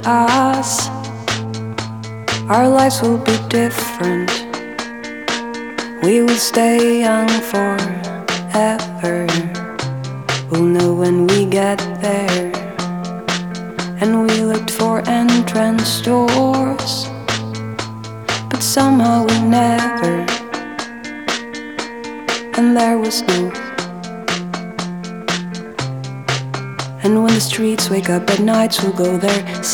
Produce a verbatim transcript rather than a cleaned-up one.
us. Our lives will be different. We will stay young forever. We'll know when we get there. And we looked for entrance doors, but somehow we never. And there was no. And when the streets wake up at nights, we'll go there.